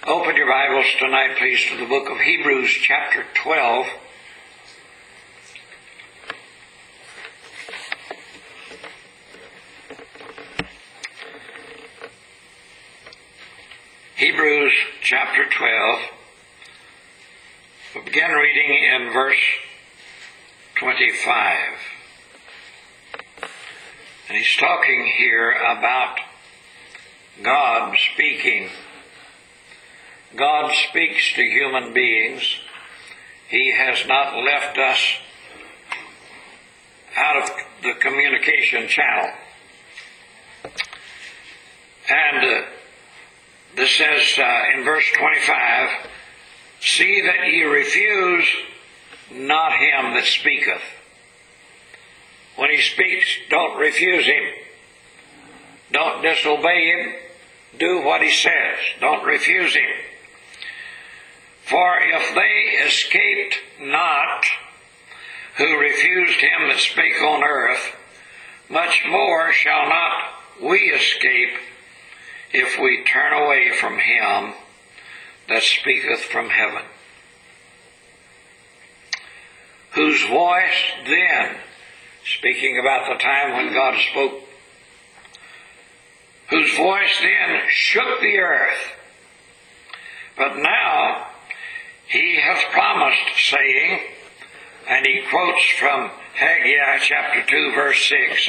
Open your Bibles tonight, please, to the book of Hebrews, chapter 12. Hebrews, chapter 12. We'll begin reading in verse 25. And he's talking here about God speaking. God speaks to human beings. He has not left us out of the communication channel. And this says in verse 25, "See that ye refuse not him that speaketh." When he speaks, don't refuse him. Don't disobey him. Do what he says. Don't refuse him. For if they escaped not who refused him that spake on earth, much more shall not we escape if we turn away from him that speaketh from heaven. Whose voice then, speaking about the time when God spoke, whose voice then shook the earth, but now he hath promised, saying, and he quotes from Haggai chapter 2, verse 6,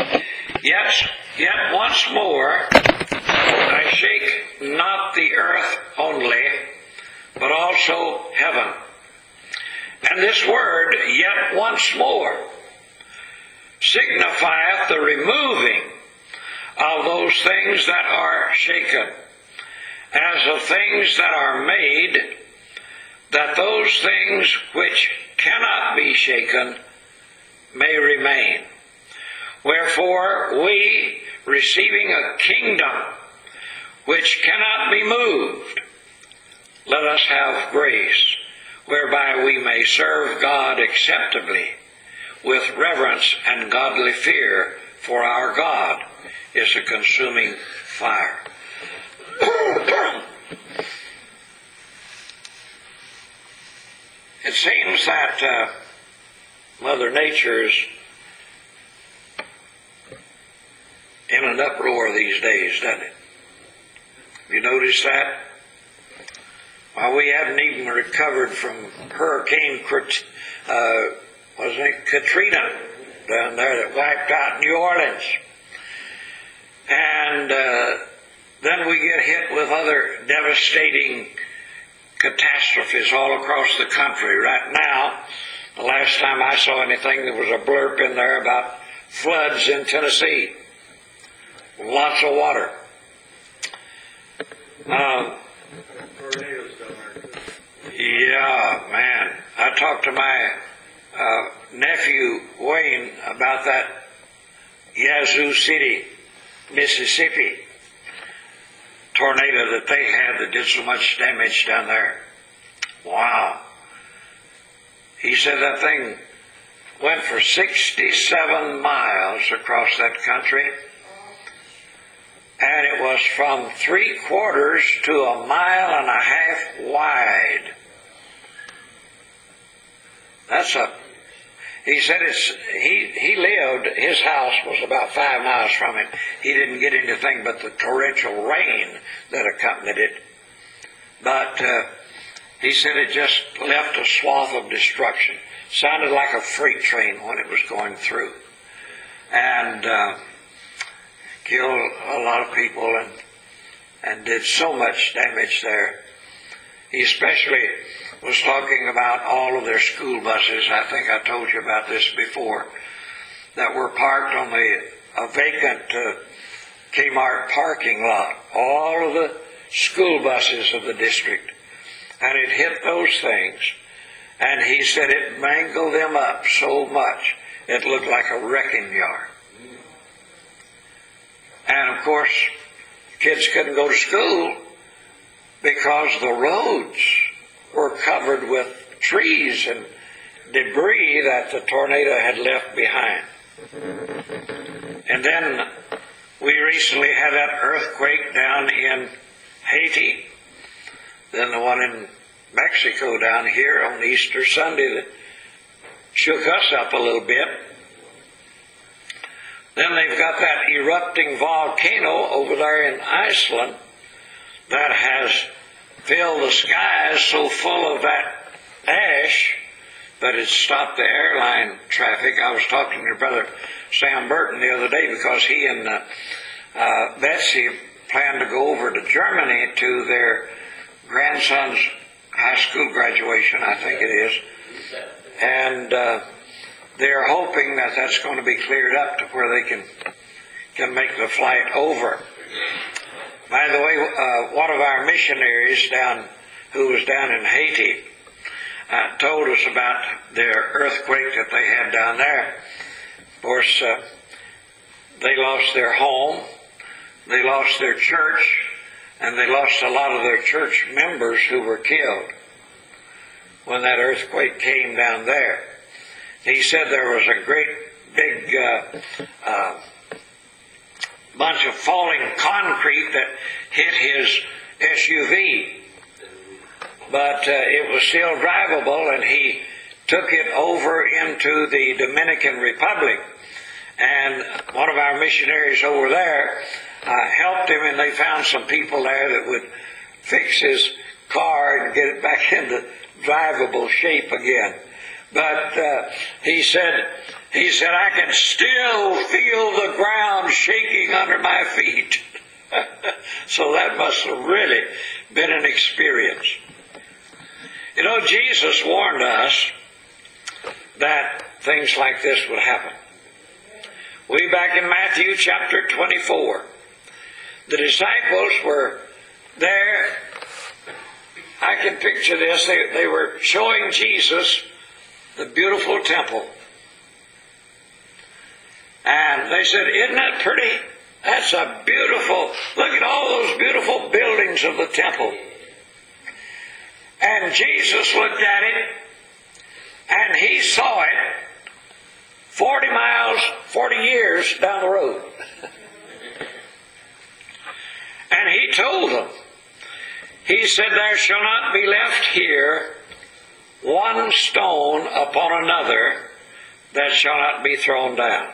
Yet once more I shake not the earth only, but also heaven. And this word, yet once more, signifieth the removing of those things that are shaken, as of things that are made, that those things which cannot be shaken may remain. Wherefore we, receiving a kingdom which cannot be moved, let us have grace, whereby we may serve God acceptably, with reverence and godly fear, for our God is a consuming fire. It seems that Mother Nature's in an uproar these days, doesn't it? Have you noticed that? Well, we haven't even recovered from Hurricane Katrina down there that wiped out New Orleans. And then we get hit with other devastating catastrophes all across the country. Right now, the last time I saw anything, there was a blurb in there about floods in Tennessee. Lots of water. Yeah, man. I talked to my nephew, Wayne, about that Yazoo City, Mississippi tornado that they had that did so much damage down there. Wow. He said that thing went for 67 miles across that country, and it was from 3/4 to 1.5 miles wide. He said he lived, his house was about 5 miles from it. He didn't get anything but the torrential rain that accompanied it. But he said it just left a swath of destruction. Sounded like a freight train when it was going through. And killed a lot of people and did so much damage there. He especially was talking about all of their school buses. I think I told you about this before, that were parked on a vacant Kmart parking lot. All of the school buses of the district. And it hit those things. And he said it mangled them up so much, it looked like a wrecking yard. And of course, kids couldn't go to school because the roads were covered with trees and debris that the tornado had left behind. And then we recently had that earthquake down in Haiti than the one in Mexico down here on Easter Sunday that shook us up a little bit. Then they've got that erupting volcano over there in Iceland that has filled the skies so full of that ash that it's stopped the airline traffic. I was talking to Brother Sam Burton the other day because he and Betsy plan to go over to Germany to their grandson's high school graduation, I think it is. And they're hoping that that's going to be cleared up to where they can make the flight over. By the way, one of our missionaries who was down in Haiti told us about their earthquake that they had down there. Of course, they lost their home, they lost their church, and they lost a lot of their church members who were killed when that earthquake came down there. He said there was a great big bunch of falling concrete that hit his SUV, but it was still drivable, and he took it over into the Dominican Republic, and one of our missionaries over there helped him, and they found some people there that would fix his car and get it back into drivable shape again. But he said, I can still feel the ground shaking under my feet. So that must have really been an experience. You know, Jesus warned us that things like this would happen. Way back in Matthew chapter 24, the disciples were there. I can picture this. They were showing Jesus the beautiful temple. And they said, isn't that pretty? That's a beautiful, look at all those beautiful buildings of the temple. And Jesus looked at it, and he saw it 40 years down the road. And he told them, he said, there shall not be left here one stone upon another that shall not be thrown down.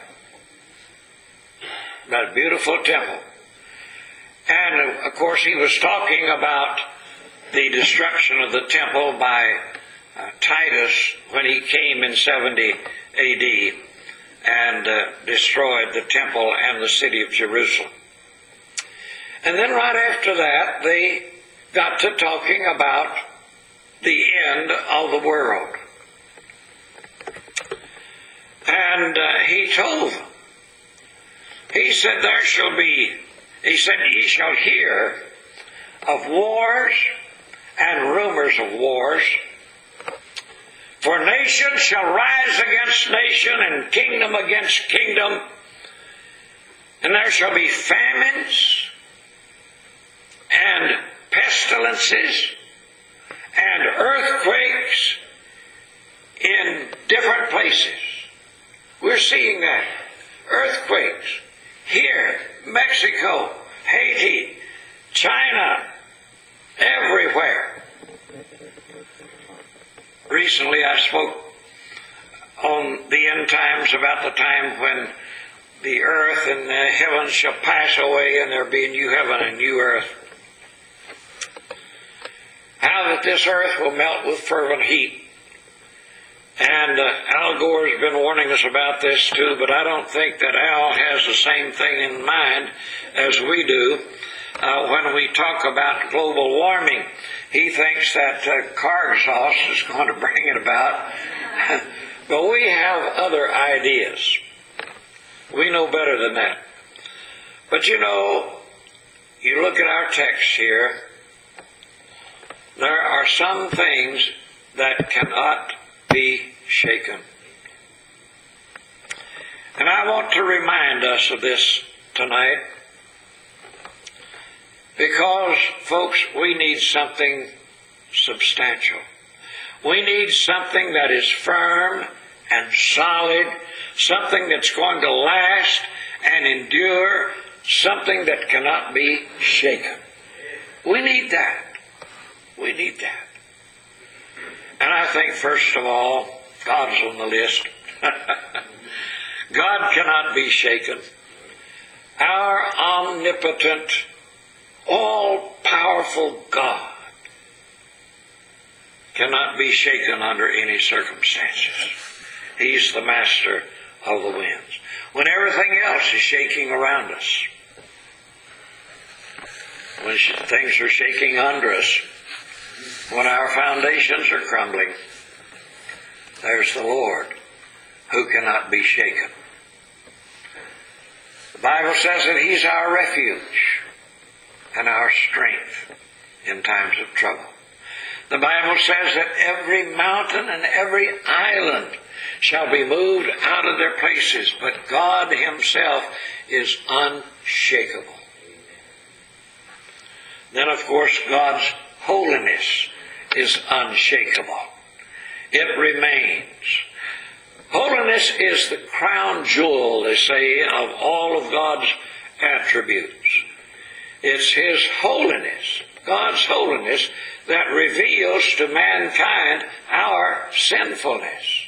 That beautiful temple. And of course he was talking about the destruction of the temple by Titus when he came in 70 AD and destroyed the temple and the city of Jerusalem. And then right after that they got to talking about the end of the world. And he told them, he said, ye shall hear of wars and rumors of wars. For nation shall rise against nation and kingdom against kingdom. And there shall be famines and pestilences and earthquakes in different places. We're seeing that. Earthquakes here, Mexico, Haiti, China, everywhere. Recently I spoke on the end times about the time when the earth and the heavens shall pass away and there be a new heaven and new earth. How that this earth will melt with fervent heat. And Al Gore has been warning us about this too, but I don't think that Al has the same thing in mind as we do. When we talk about global warming, he thinks that car exhaust is going to bring it about. But we have other ideas. We know better than that. But you know, you look at our text here, there are some things that cannot be shaken. And I want to remind us of this tonight because, folks, we need something substantial. We need something that is firm and solid, something that's going to last and endure, something that cannot be shaken. We need that. We need that. And I think, first of all, God's on the list. God cannot be shaken. Our omnipotent, all-powerful God cannot be shaken under any circumstances. He's the master of the winds. When everything else is shaking around us, when things are shaking under us, when our foundations are crumbling, there's the Lord who cannot be shaken. The Bible says that He's our refuge and our strength in times of trouble. The Bible says that every mountain and every island shall be moved out of their places, but God Himself is unshakable. Then, of course, God's holiness is unshakable. It remains. Holiness is the crown jewel, they say, of all of God's attributes. It's His holiness, God's holiness, that reveals to mankind our sinfulness.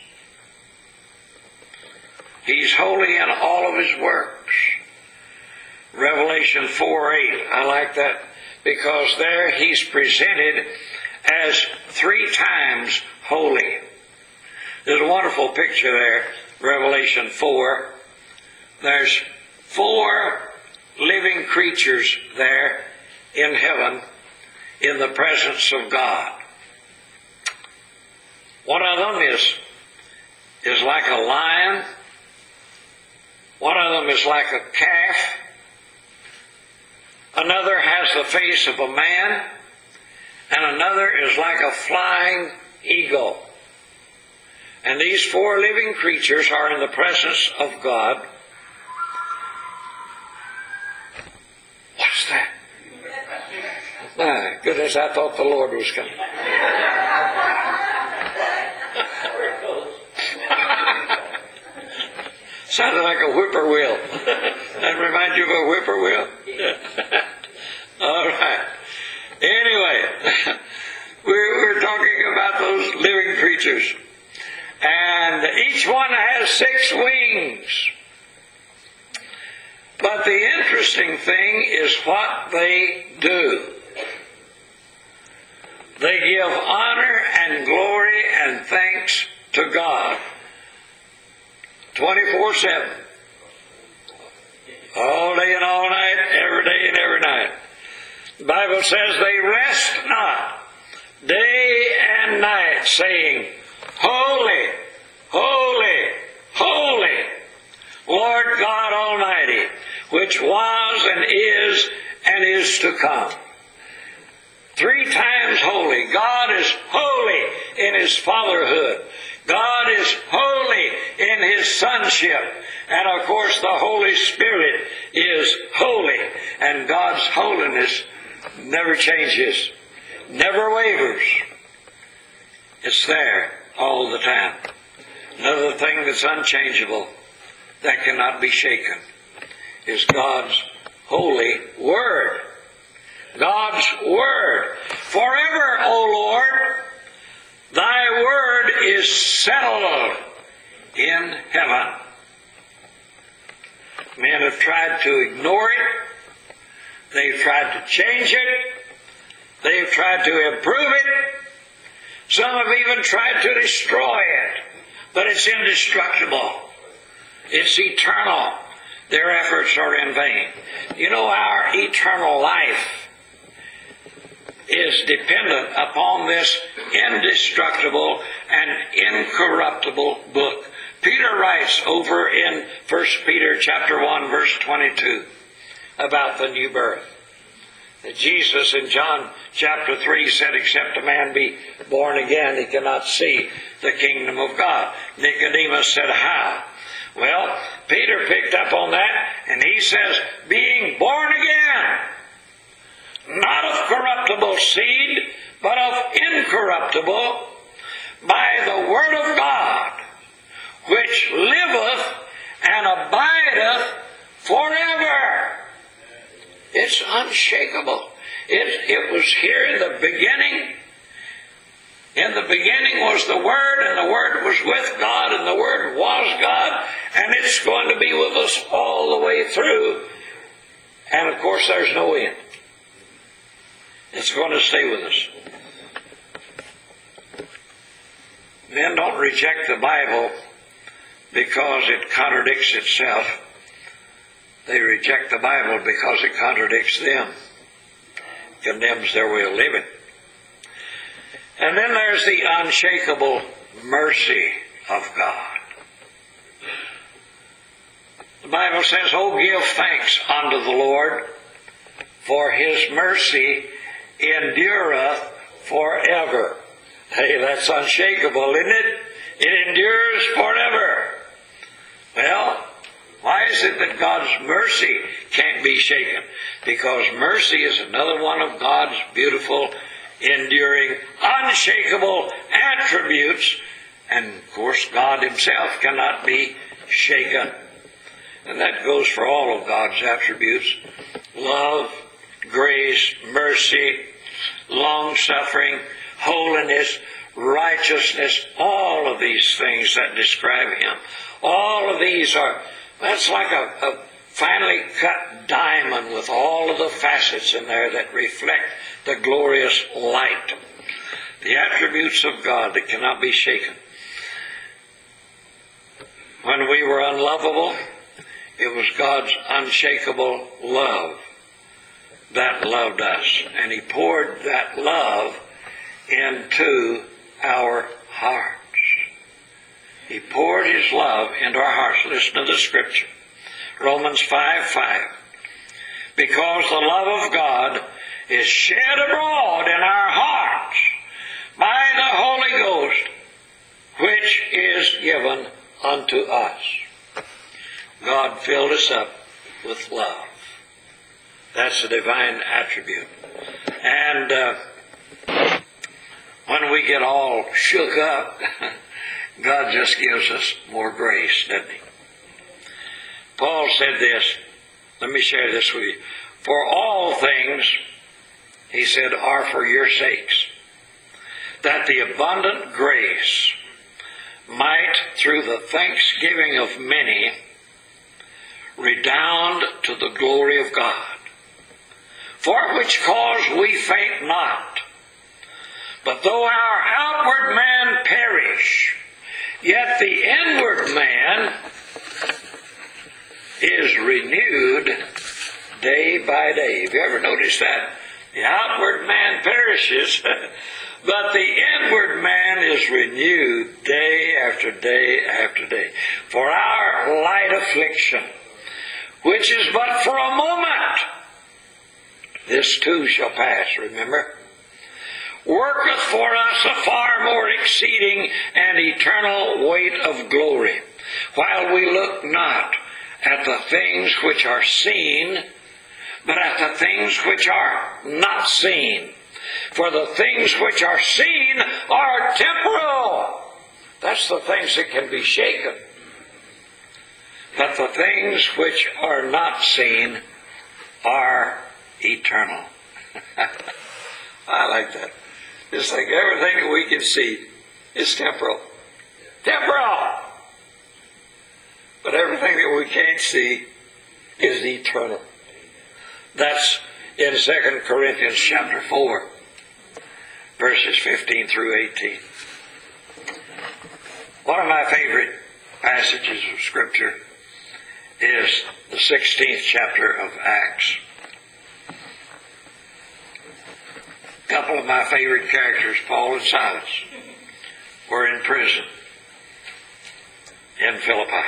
He's holy in all of His works. Revelation 4:8, I like that, because there He's presented as 3 times holy. There's a wonderful picture there, Revelation 4. There's 4 living creatures there in heaven in the presence of God. One of them is like a lion. One of them is like a calf. Another has the face of a man. And another is like a flying eagle. And these 4 living creatures are in the presence of God. What's that? My goodness, I thought the Lord was coming. Sounded like a whippoorwill. That reminds you of a whippoorwill? All right. Anyway, we're talking about those living creatures. And each one has 6 wings. But the interesting thing is what they do. They give honor and glory and thanks to God 24/7. All day and all night, every day and every night. The Bible says they rest not day and night, saying, Holy, holy, holy, Lord God Almighty, which was and is to come. 3 times holy. God is holy in His fatherhood. God is holy in His sonship. And of course the Holy Spirit is holy. And God's holiness never changes, never wavers. It's there all the time. Another thing that's unchangeable, that cannot be shaken, is God's holy Word. God's Word. Forever, O Lord, Thy Word is settled in heaven. Men have tried to ignore it. They've tried to change it. They've tried to improve it. Some have even tried to destroy it. But it's indestructible. It's eternal. Their efforts are in vain. You know, our eternal life is dependent upon this indestructible and incorruptible book. Peter writes over in 1 Peter chapter 1, verse 22 about the new birth. That Jesus in John chapter 3 said, except a man be born again, he cannot see the kingdom of God. Nicodemus said, how? Well, Peter picked up on that, and he says, being born again, not of corruptible seed, but of incorruptible, by the word of God, which liveth and abideth forever. It's unshakable. It was here in the beginning. In the beginning was the Word, and the Word was with God, and the Word was God, and it's going to be with us all the way through. And of course there's no end. It's going to stay with us. Men don't reject the Bible because it contradicts itself. They reject the Bible because it contradicts them, condemns their way of living. And then there's the unshakable mercy of God. The Bible says, "Oh, give thanks unto the Lord, for His mercy endureth forever." Hey, that's unshakable, isn't it? It endures forever. Well, why is it that God's mercy can't be shaken? Because mercy is another one of God's beautiful, enduring, unshakable attributes. And of course, God Himself cannot be shaken. And that goes for all of God's attributes: love, grace, mercy, long-suffering, holiness, righteousness, all of these things that describe Him. All of these that's like a finely cut diamond with all of the facets in there that reflect the glorious light. The attributes of God that cannot be shaken. When we were unlovable, it was God's unshakable love that loved us. And He poured that love into our hearts. He poured His love into our hearts. Listen to the scripture. Romans 5:5. Because the love of God is shed abroad in our hearts by the Holy Ghost, which is given unto us. God filled us up with love. That's a divine attribute. And when we get all shook up, God just gives us more grace, doesn't He? Paul said this. Let me share this with you. For all things, he said, are for your sakes, that the abundant grace might, through the thanksgiving of many, redound to the glory of God. For which cause we faint not. But though our outward man perish, yet the inward man is renewed day by day. Have you ever noticed that? The outward man perishes, but the inward man is renewed day after day after day. For our light affliction, which is but for a moment, this too shall pass, remember, worketh for us a far more exceeding and eternal weight of glory, while we look not at the things which are seen, but at the things which are not seen. For the things which are seen are temporal. That's the things that can be shaken. But the things which are not seen are eternal. I like that. It's like everything that we can see is temporal. Temporal! But everything that we can't see is eternal. That's in 2 Corinthians chapter 4, verses 15 through 18. One of my favorite passages of Scripture is the 16th chapter of Acts. A couple of my favorite characters, Paul and Silas, were in prison in Philippi.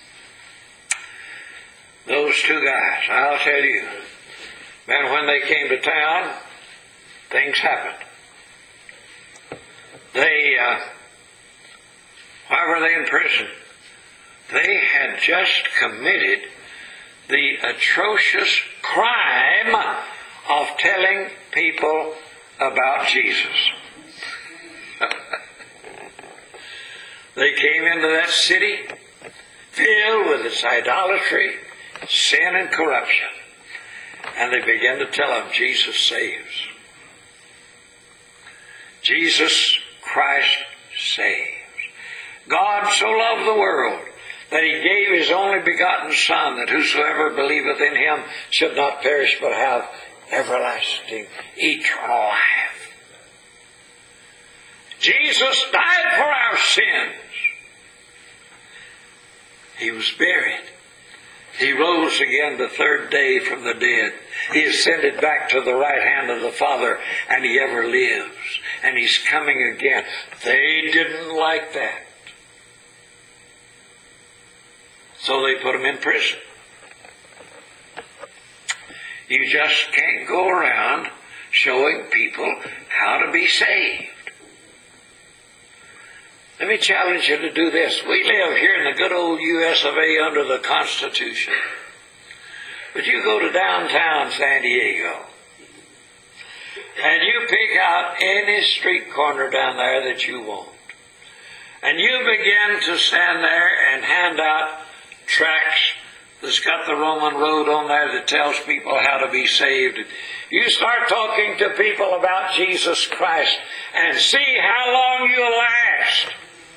Those two guys, I'll tell you, man, when they came to town, things happened. Why were they in prison? They had just committed the atrocious crime of telling people about Jesus. They came into that city filled with its idolatry, sin, and corruption. And they began to tell him, Jesus saves. Jesus Christ saves. God so loved the world that he gave his only begotten Son, that whosoever believeth in him should not perish but have everlasting, eternal life. Jesus died for our sins. He was buried. He rose again the third day from the dead. He ascended back to the right hand of the Father, and he ever lives. And he's coming again. They didn't like that. So they put him in prison. You just can't go around showing people how to be saved. Let me challenge you to do this. We live here in the good old U.S. of A. under the Constitution. But you go to downtown San Diego, and you pick out any street corner down there that you want. And you begin to stand there and hand out tracts that's got the Roman road on there that tells people how to be saved. You start talking to people about Jesus Christ and see how long you'll last.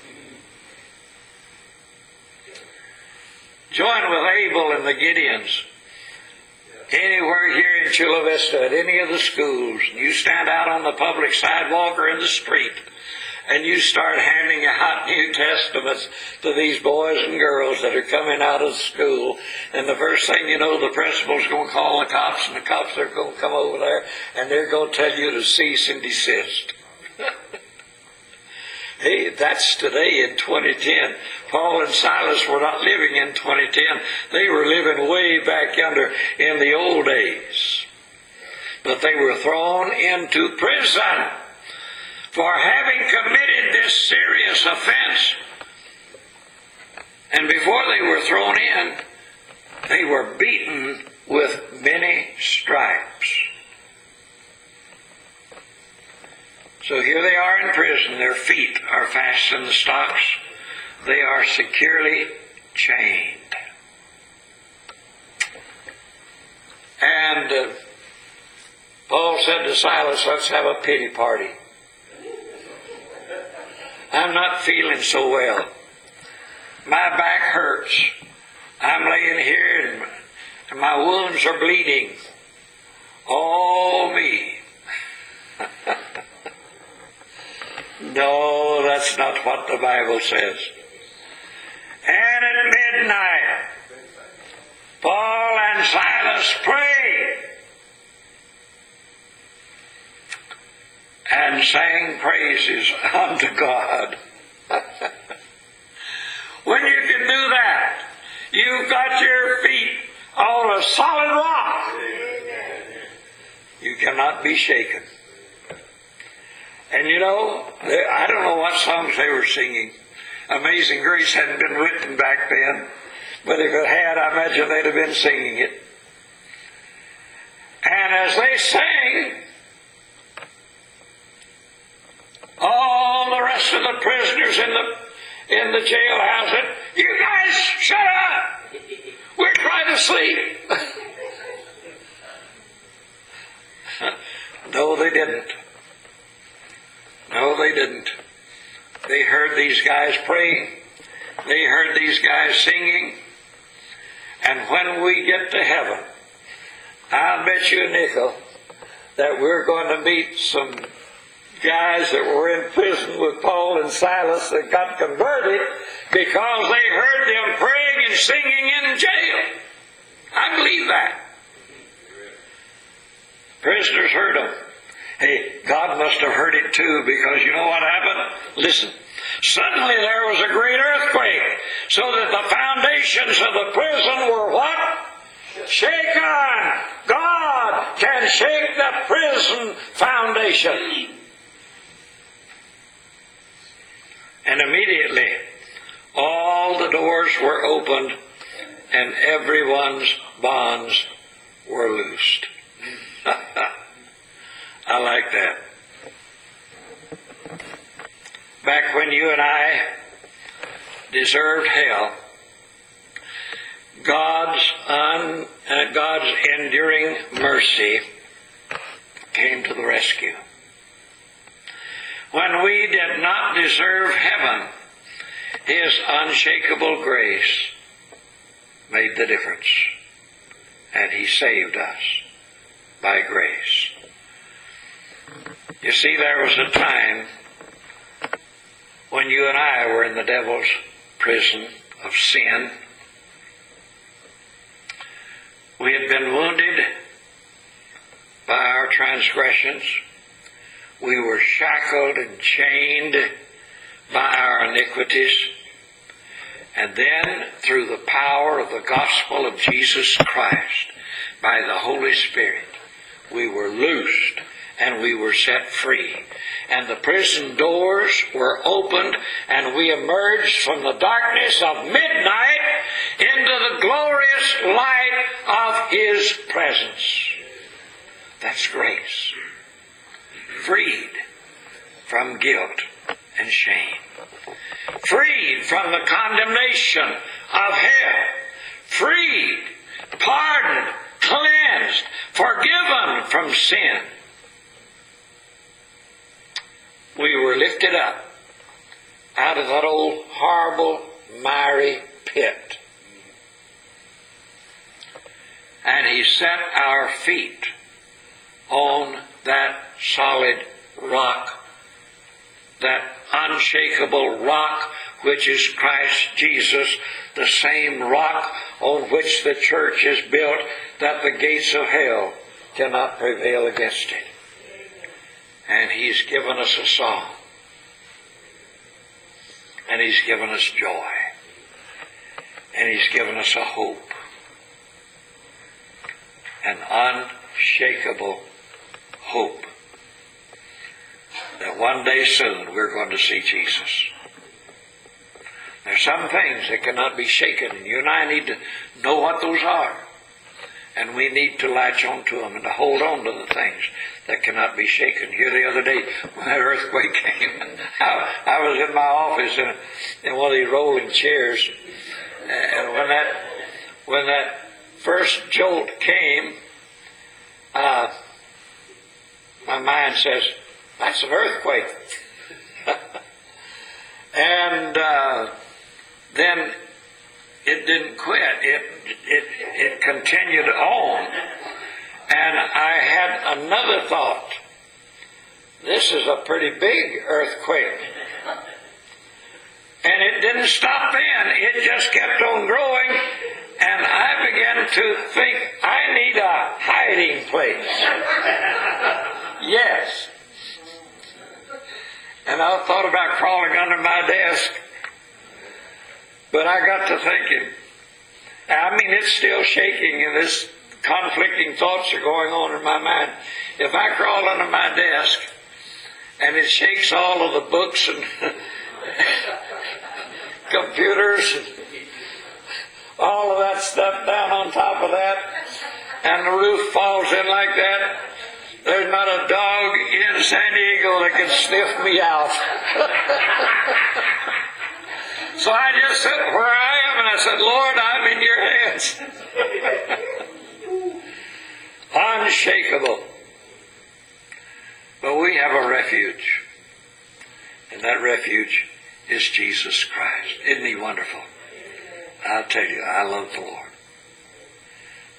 Join with Abel and the Gideons. Anywhere here in Chula Vista, at any of the schools, you stand out on the public sidewalk or in the street, and you start handing out New Testaments to these boys and girls that are coming out of school. And the first thing you know, the principal's going to call the cops, and the cops are going to come over there, and they're going to tell you to cease and desist. Hey, that's today in 2010. Paul and Silas were not living in 2010. They were living way back yonder in the old days. But they were thrown into prison for having committed this serious offense. And before they were thrown in, they were beaten with many stripes. So here they are in prison. Their feet are fastened in the stocks. They are securely chained. And Paul said to Silas, let's have a pity party. I'm not feeling so well. My back hurts. I'm laying here and my wounds are bleeding. Oh, me. No, that's not what the Bible says. And at midnight, Paul and Silas prayed and sang praises unto God. When you can do that, you've got your feet on a solid rock. You cannot be shaken. And you know, I don't know what songs they were singing. Amazing Grace hadn't been written back then. But if it had, I imagine they'd have been singing it. And as they sang, all the rest of the prisoners in the jailhouse said, you guys, shut up! We're trying to sleep. No, they didn't. No, they didn't. They heard these guys praying. They heard these guys singing. And when we get to heaven, I'll bet you a nickel that we're going to meet some guys that were in prison with Paul and Silas that got converted because they heard them praying and singing in jail. I believe that. Prisoners heard them. Hey, God must have heard it too, because you know what happened? Listen. Suddenly there was a great earthquake, so that the foundations of the prison were what? Shaken. God can shake the prison foundations. And immediately, all the doors were opened, and everyone's bonds were loosed. I like that. Back when you and I deserved hell, God's enduring mercy came to the rescue. When we did not deserve heaven, His unshakable grace made the difference, and He saved us by grace. You see, there was a time when you and I were in the devil's prison of sin. We had been wounded by our transgressions. We were shackled and chained by our iniquities. And then, through the power of the gospel of Jesus Christ, by the Holy Spirit, we were loosed and we were set free. And the prison doors were opened, and we emerged from the darkness of midnight into the glorious light of His presence. That's grace. Freed from guilt and shame. Freed from the condemnation of hell. Freed, pardoned, cleansed, forgiven from sin. We were lifted up out of that old horrible, miry pit. And He set our feet on that solid rock, that unshakable rock which is Christ Jesus, the same rock on which the church is built, that the gates of hell cannot prevail against it. And He's given us a song. And He's given us joy. And He's given us a hope. An unshakable hope that one day soon we're going to see Jesus. There's some things that cannot be shaken, and you and I need to know what those are. And we need to latch on to them and to hold on to the things that cannot be shaken. Here the other day, when that earthquake came, I was in my office in one of these rolling chairs, and when that first jolt came, my mind says, that's an earthquake. And then it didn't quit. It continued on. And I had another thought. This is a pretty big earthquake. And it didn't stop then. It just kept on growing. And I began to think, I need a hiding place. Yes. And I thought about crawling under my desk. But I got to thinking, I mean, it's still shaking and this conflicting thoughts are going on in my mind. If I crawl under my desk and it shakes all of the books and computers and all of that stuff down on top of that, and the roof falls in like that, there's not a dog in San Diego that can sniff me out. So I just sat where I am and I said, Lord, I'm in your hands. Unshakable. But we have a refuge. And that refuge is Jesus Christ. Isn't He wonderful? I'll tell you, I love the Lord.